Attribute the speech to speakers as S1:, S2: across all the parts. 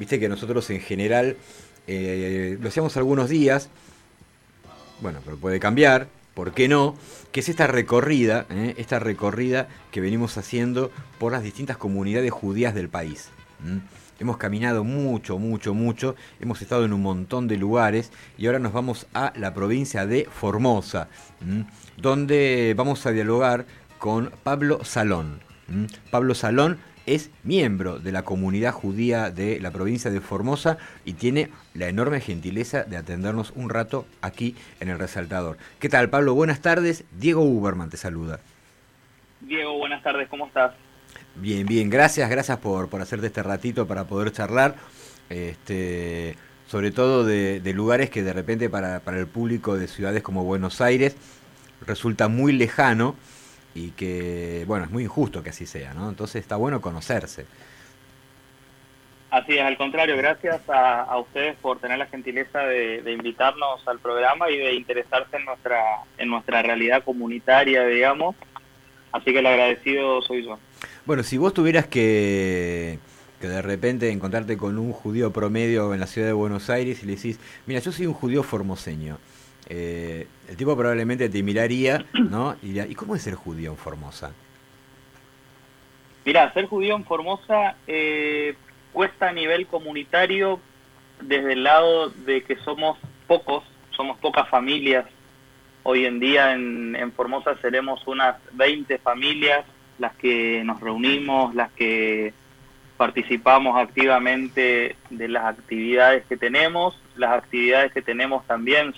S1: Viste que nosotros en general lo hacemos algunos días, bueno, pero puede cambiar, ¿por qué no? Que es esta recorrida que venimos haciendo por las distintas comunidades judías del país. ¿Mm? Hemos caminado mucho, mucho, mucho, hemos estado en un montón de lugares y ahora nos vamos a la provincia de Formosa, ¿m? Donde vamos a dialogar con Pablo Salón. ¿M? Pablo Salón es miembro de la comunidad judía de la provincia de Formosa y tiene la enorme gentileza de atendernos un rato aquí en el Resaltador. ¿Qué tal, Pablo? Buenas tardes. Diego Uberman te saluda.
S2: Diego, buenas tardes, ¿cómo estás?
S1: Bien, bien, gracias por hacerte este ratito para poder charlar, sobre todo de lugares que de repente para el público de ciudades como Buenos Aires resulta muy lejano y que, bueno, es muy injusto que así sea, ¿no? Entonces está bueno conocerse.
S2: Así es, al contrario, gracias a ustedes por tener la gentileza de invitarnos al programa y de interesarse en nuestra realidad comunitaria, digamos. Así que el agradecido soy yo.
S1: Bueno, si vos tuvieras que de repente encontrarte con un judío promedio en la ciudad de Buenos Aires y le decís, mira, yo soy un judío formoseño, el tipo probablemente te miraría, ¿no? Y diría, ¿y cómo es ser judío en Formosa?
S2: Mirá, ser judío en Formosa cuesta a nivel comunitario desde el lado de que somos pocas familias. Hoy en día en Formosa seremos unas 20 familias las que nos reunimos, las que participamos activamente de las actividades que tenemos. Las actividades que tenemos también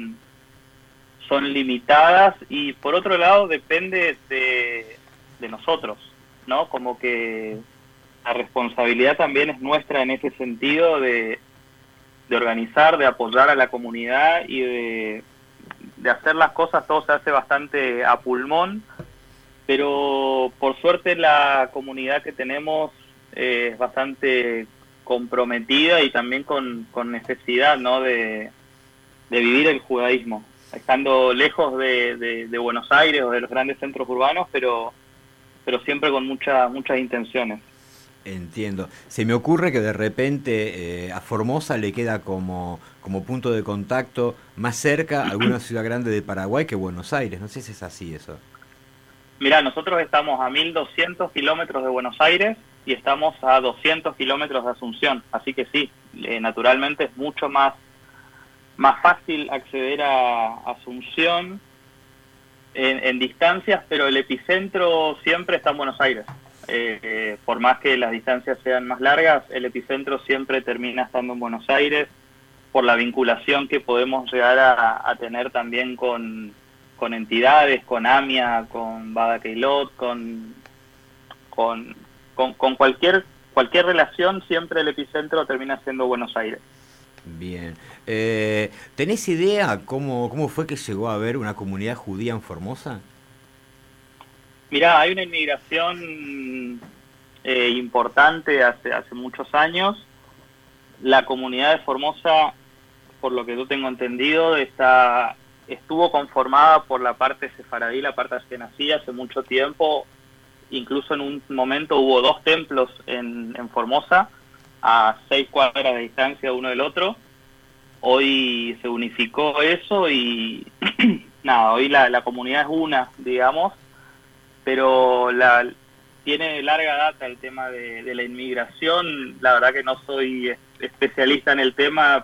S2: son limitadas y por otro lado depende de nosotros, ¿no? Como que la responsabilidad también es nuestra en ese sentido de organizar, de apoyar a la comunidad y de hacer las cosas. Todo se hace bastante a pulmón, pero por suerte la comunidad que tenemos es bastante comprometida y también con necesidad, ¿no? de vivir el judaísmo, estando lejos de Buenos Aires o de los grandes centros urbanos, pero siempre con muchas intenciones.
S1: Entiendo. Se me ocurre que de repente a Formosa le queda como punto de contacto más cerca alguna ciudad grande de Paraguay que Buenos Aires. No sé si es así eso.
S2: Mirá, nosotros estamos a 1.200 kilómetros de Buenos Aires y estamos a 200 kilómetros de Asunción, así que sí, naturalmente es mucho más fácil acceder a Asunción en distancias, pero el epicentro siempre está en Buenos Aires. Por más que las distancias sean más largas, el epicentro siempre termina estando en Buenos Aires por la vinculación que podemos llegar a tener también con entidades, con AMIA, con Bada Keilot, con cualquier relación, siempre el epicentro termina siendo Buenos Aires.
S1: Bien. ¿Tenés idea cómo fue que llegó a haber una comunidad judía en Formosa?
S2: Mirá, hay una inmigración importante hace muchos años. La comunidad de Formosa, por lo que yo tengo entendido, estuvo conformada por la parte sefaradí, la parte askenazí hace mucho tiempo. Incluso en un momento hubo dos templos en Formosa, a 6 cuadras de distancia uno del otro. Hoy se unificó eso y nada, hoy la comunidad es una, digamos, pero tiene larga data el tema de la inmigración. La verdad que no soy especialista en el tema,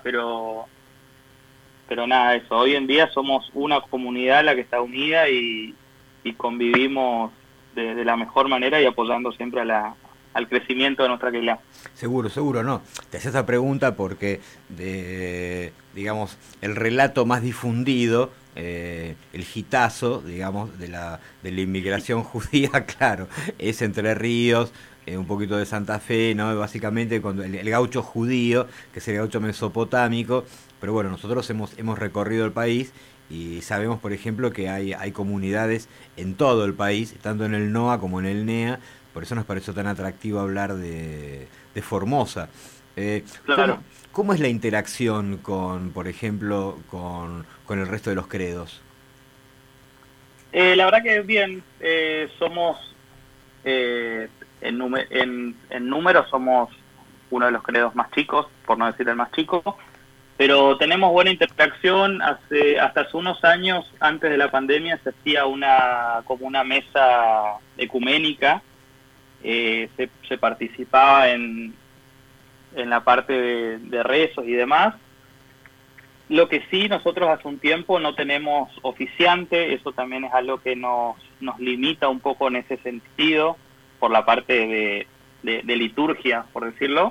S2: pero nada, eso. Hoy en día somos una comunidad la que está unida y convivimos de la mejor manera y apoyando siempre al crecimiento de nuestra Keilah.
S1: Seguro, seguro, no. Te hacía esa pregunta porque, digamos, el relato más difundido, el hitazo, digamos, de la inmigración judía, claro, es Entre Ríos, un poquito de Santa Fe, ¿no? Básicamente cuando el gaucho judío, que es el gaucho mesopotámico, pero bueno, nosotros hemos recorrido el país y sabemos, por ejemplo, que hay comunidades en todo el país, tanto en el NOA como en el NEA, por eso nos pareció tan atractivo hablar de Formosa. Eh, ¿cómo,
S2: Claro.
S1: ¿Cómo es la interacción con, por ejemplo, con el resto de los credos?
S2: La verdad que bien, somos, en número somos uno de los credos más chicos, por no decir el más chico, pero tenemos buena interacción. Hasta hace unos años, antes de la pandemia, se hacía como una mesa ecuménica, se participaba en la parte de rezos y demás. Lo que sí, nosotros hace un tiempo no tenemos oficiante, eso también es algo que nos limita un poco en ese sentido, por la parte de liturgia, por decirlo.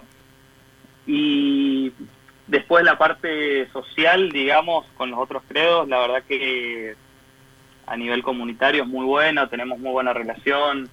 S2: Y después la parte social, digamos, con los otros credos, la verdad que a nivel comunitario es muy buena, tenemos muy buena relación.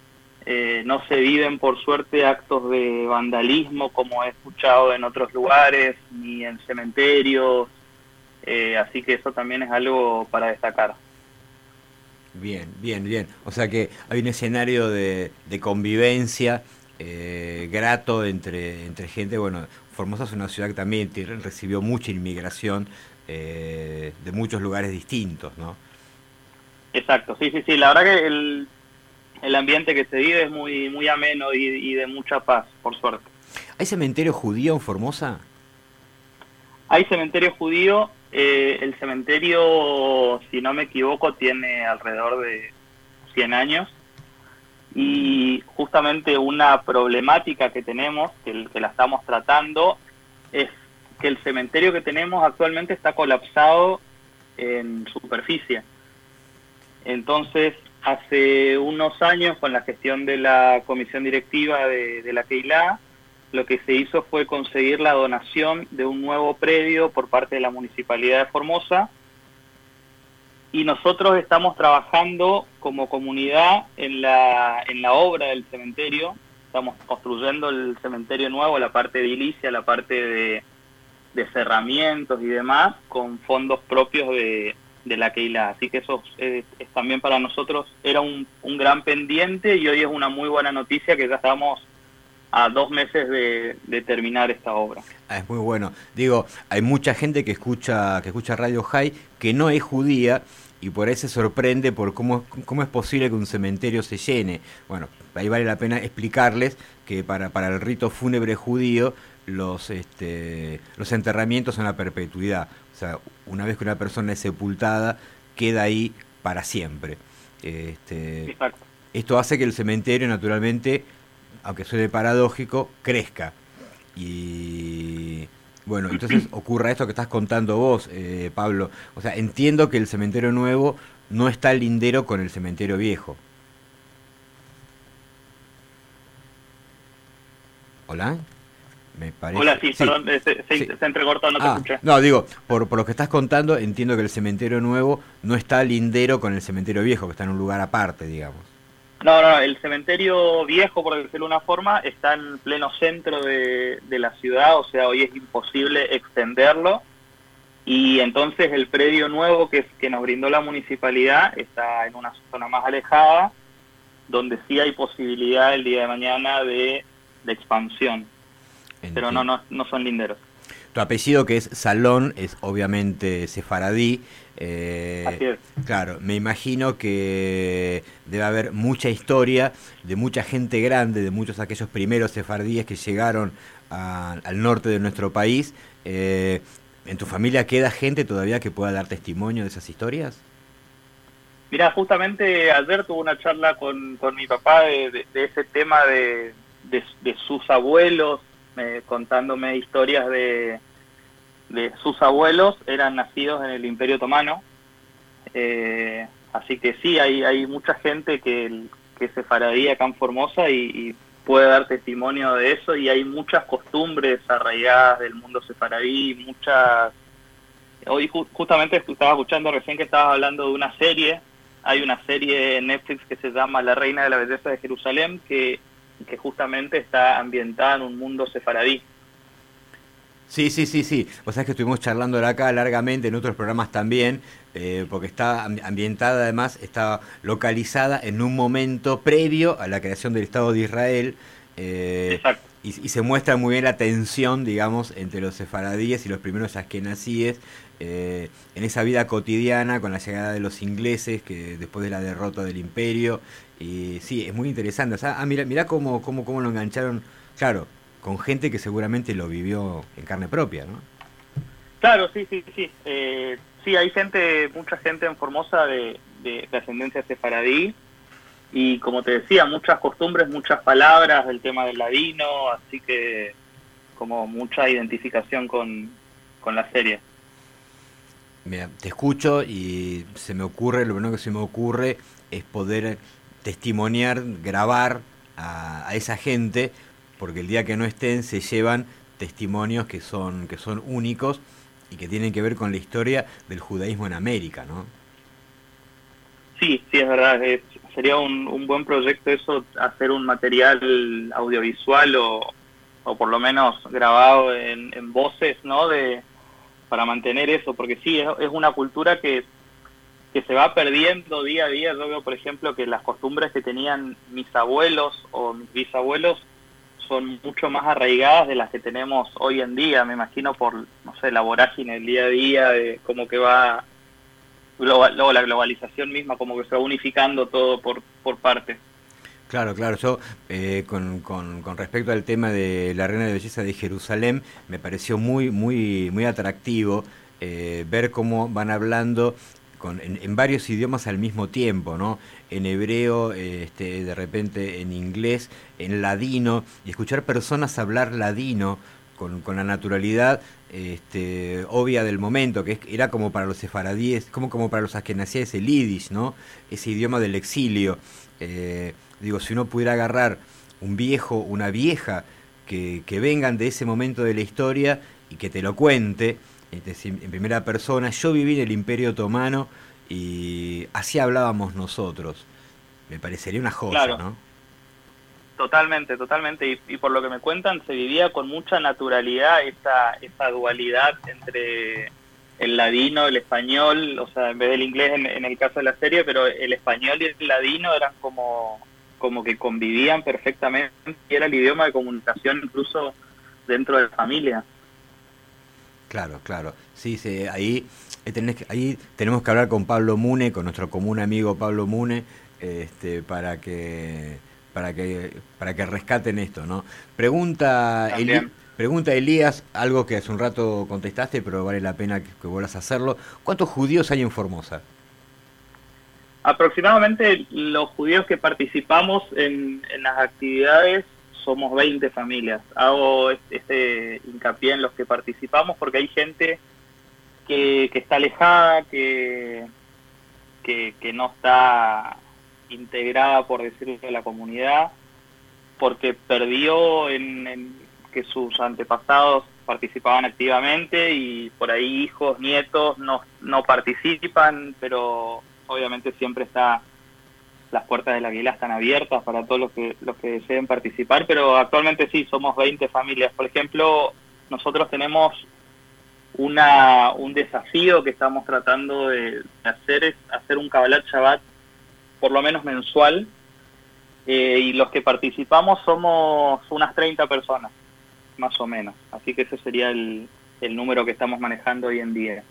S2: No se viven, por suerte, actos de vandalismo como he escuchado en otros lugares, ni en cementerios, así que eso también es algo para destacar.
S1: Bien, bien, bien. O sea que hay un escenario de convivencia grato entre gente. Bueno, Formosa es una ciudad que también recibió mucha inmigración de muchos lugares distintos, ¿no?
S2: Exacto, sí, sí, sí. La verdad que el ambiente que se vive es muy, muy ameno y de mucha paz, por suerte.
S1: ¿Hay cementerio judío en Formosa?
S2: Hay cementerio judío. El cementerio, si no me equivoco, tiene alrededor de 100 años. Y justamente una problemática que tenemos, que la estamos tratando, es que el cementerio que tenemos actualmente está colapsado en superficie. Entonces, hace unos años, con la gestión de la comisión directiva de la Keilah, lo que se hizo fue conseguir la donación de un nuevo predio por parte de la Municipalidad de Formosa, y nosotros estamos trabajando como comunidad en la obra del cementerio. Estamos construyendo el cementerio nuevo, la parte de edilicia, la parte de cerramientos y demás, con fondos propios de la Keilah. Así que eso es también para nosotros era un gran pendiente, y hoy es una muy buena noticia que ya estamos a 2 meses de terminar esta obra.
S1: Es muy bueno. Digo, hay mucha gente que escucha Radio High que no es judía y por ahí se sorprende por cómo es posible que un cementerio se llene. Bueno, ahí vale la pena explicarles que para el rito fúnebre judío los enterramientos son a perpetuidad. O sea, una vez que una persona es sepultada, queda ahí para siempre.
S2: Exacto.
S1: Esto hace que el cementerio, naturalmente, aunque suene paradójico, crezca. Y bueno, entonces ocurra esto que estás contando vos, Pablo. O sea, entiendo que el cementerio nuevo no está lindero con el cementerio viejo. ¿Hola? Me parece.
S2: Hola, sí,
S1: sí.
S2: perdón, se entrecortó, no te escuché.
S1: No, digo, por lo que estás contando, entiendo que el cementerio nuevo no está lindero con el cementerio viejo, que está en un lugar aparte, digamos.
S2: No, el cementerio viejo, por decirlo de una forma, está en pleno centro de la ciudad, o sea, hoy es imposible extenderlo, y entonces el predio nuevo que nos brindó la municipalidad está en una zona más alejada, donde sí hay posibilidad el día de mañana de expansión. Entiendo. Pero no son linderos.
S1: Tu apellido, que es Salón, es obviamente sefaradí.
S2: Así es.
S1: Claro, me imagino que debe haber mucha historia de mucha gente grande, de muchos aquellos primeros sefardíes que llegaron al norte de nuestro país. ¿En tu familia queda gente todavía que pueda dar testimonio de esas historias?
S2: Mira, justamente ayer tuve una charla con mi papá de ese tema de sus abuelos, contándome historias de sus abuelos. Eran nacidos en el Imperio Otomano, así que sí, hay mucha gente que es sefaradí acá en Formosa y puede dar testimonio de eso, y hay muchas costumbres arraigadas del mundo sefaradí, muchas. Hoy justamente estaba escuchando recién que estabas hablando de una serie. Hay una serie en Netflix que se llama La Reina de la Belleza de Jerusalén, que justamente está ambientada en un mundo sefaradí.
S1: Sí. O sea, es que estuvimos charlando acá largamente en otros programas también, porque está ambientada, además, está localizada en un momento previo a la creación del Estado de Israel.
S2: Exacto.
S1: Y se muestra muy bien la tensión, digamos, entre los sefaradíes y los primeros askenazíes, en esa vida cotidiana con la llegada de los ingleses, que después de la derrota del imperio. Y sí, es muy interesante. O sea, mirá cómo lo engancharon. Claro, con gente que seguramente lo vivió en carne propia, ¿no?
S2: Claro, sí, sí, sí. Sí, hay mucha gente en Formosa de ascendencia sefaradí, y como te decía, muchas costumbres, muchas palabras del tema del ladino, así que como mucha identificación con la serie.
S1: Mira, te escucho y se me ocurre, lo primero que se me ocurre es poder testimoniar, grabar a esa gente, porque el día que no estén se llevan testimonios que son únicos y que tienen que ver con la historia del judaísmo en América, ¿no?
S2: Sí, sí, es verdad. Sería un buen proyecto eso, hacer un material audiovisual o por lo menos grabado en voces, ¿no? Para mantener eso, porque sí, es una cultura que se va perdiendo día a día. Yo veo, por ejemplo, que las costumbres que tenían mis abuelos o mis bisabuelos son mucho más arraigadas de las que tenemos hoy en día, me imagino por, no sé, la vorágine del día a día, de cómo que va luego la globalización misma, como que se va unificando todo por partes.
S1: Claro, claro. Yo, con respecto al tema de la Reina de Belleza de Jerusalén, me pareció muy atractivo ver cómo van hablando en varios idiomas al mismo tiempo, ¿no? En hebreo, de repente en inglés, en ladino, y escuchar personas hablar ladino con la naturalidad obvia del momento, que era como para los sefaradíes, como para los askenazíes el yiddish, ¿no? Ese idioma del exilio. Digo, si uno pudiera agarrar un viejo, una vieja, que vengan de ese momento de la historia y que te lo cuente, es decir, en primera persona, yo viví en el Imperio Otomano y así hablábamos nosotros. Me parecería una joya,
S2: Claro,
S1: ¿no?
S2: totalmente, totalmente. Y por lo que me cuentan, se vivía con mucha naturalidad esa dualidad entre el ladino, el español, o sea, en vez del inglés en el caso de la serie, pero el español y el ladino eran como que convivían perfectamente, y era el idioma de comunicación incluso dentro de la familia.
S1: Claro, claro. Sí, sí, ahí tenemos que hablar con Pablo Mune, con nuestro común amigo Pablo Mune, para que rescaten esto, ¿no?
S2: También.
S1: Pregunta Elías, algo que hace un rato contestaste, pero vale la pena que vuelvas a hacerlo. ¿Cuántos judíos hay en Formosa?
S2: Aproximadamente los judíos que participamos en las actividades somos 20 familias. Hago este hincapié en los que participamos porque hay gente que está alejada, que no está integrada, por decirlo, en la comunidad, porque perdió en que sus antepasados participaban activamente, y por ahí hijos, nietos no participan, pero obviamente siempre las puertas de la Aguila están abiertas para todos los que deseen participar, pero actualmente sí, somos 20 familias. Por ejemplo, nosotros tenemos un desafío que estamos tratando de hacer, es hacer un Kabbalat Shabbat por lo menos mensual, y los que participamos somos unas 30 personas, más o menos. Así que ese sería el número que estamos manejando hoy en día.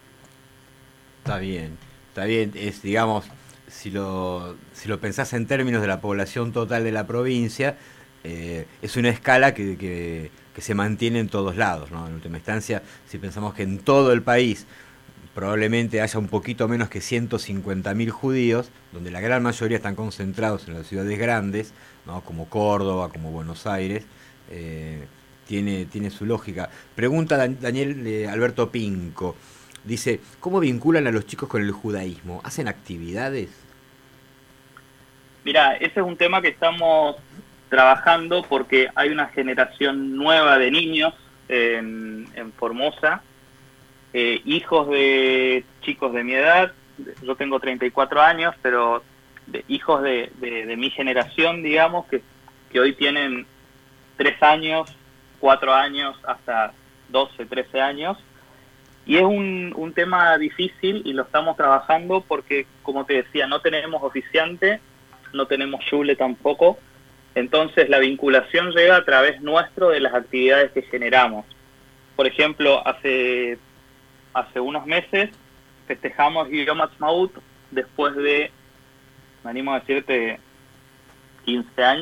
S1: Está bien, es, digamos, si lo pensás en términos de la población total de la provincia, es una escala que se mantiene en todos lados, ¿no? En última instancia, si pensamos que en todo el país probablemente haya un poquito menos que 150.000 judíos, donde la gran mayoría están concentrados en las ciudades grandes, ¿no? Como Córdoba, como Buenos Aires, tiene su lógica. Pregunta Daniel Alberto Pinco, dice, ¿cómo vinculan a los chicos con el judaísmo? ¿Hacen actividades?
S2: Mira, ese es un tema que estamos trabajando porque hay una generación nueva de niños en Formosa, hijos de chicos de mi edad. Yo tengo 34 años, pero hijos de mi generación, digamos, que hoy tienen 3 años, 4 años, hasta 12, 13 años. Y es un tema difícil y lo estamos trabajando porque, como te decía, no tenemos oficiante, no tenemos shule tampoco. Entonces la vinculación llega a través nuestro de las actividades que generamos. Por ejemplo, hace unos meses festejamos Yom Ha'atzmaut después de, me animo a decirte, 15 años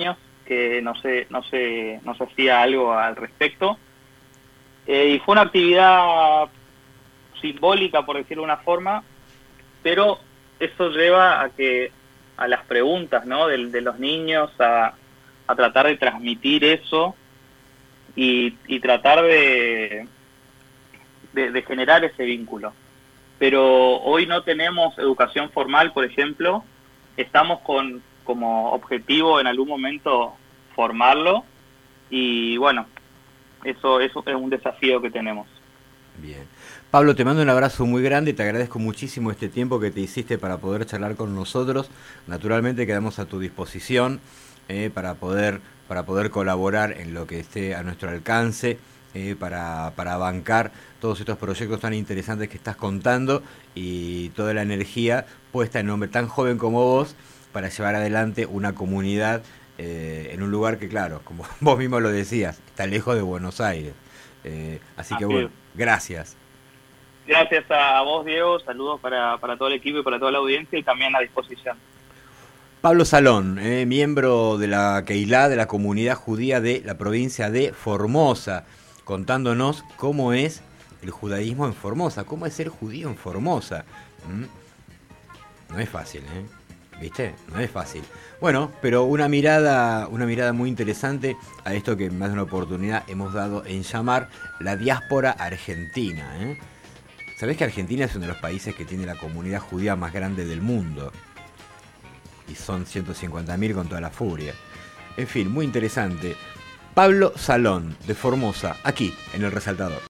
S2: que no se hacía algo al respecto. Y fue una actividad simbólica, por decirlo de una forma, pero eso lleva a las preguntas, ¿no? de los niños, a tratar de transmitir eso y tratar de generar ese vínculo. Pero hoy no tenemos educación formal, por ejemplo. Estamos como objetivo en algún momento formarlo, y bueno, eso es un desafío que tenemos.
S1: Bien. Pablo, te mando un abrazo muy grande, te agradezco muchísimo este tiempo que te hiciste para poder charlar con nosotros. Naturalmente quedamos a tu disposición para poder colaborar en lo que esté a nuestro alcance, para bancar todos estos proyectos tan interesantes que estás contando y toda la energía puesta en un hombre tan joven como vos para llevar adelante una comunidad en un lugar que, claro, como vos mismo lo decías, está lejos de Buenos Aires. Así que bueno, gracias.
S2: Gracias a vos, Diego, saludos para todo el equipo y para toda la audiencia, y también a disposición.
S1: Pablo Salón, miembro de la Keilah, de la comunidad judía de la provincia de Formosa, contándonos cómo es el judaísmo en Formosa, cómo es ser judío en Formosa. No es fácil, ¿viste? No es fácil. Bueno, pero una mirada muy interesante a esto que en más de una oportunidad hemos dado en llamar la diáspora argentina. ¿Sabés que Argentina es uno de los países que tiene la comunidad judía más grande del mundo? Y son 150.000 con toda la furia. En fin, muy interesante. Pablo Salón, de Formosa, aquí en El Resaltador.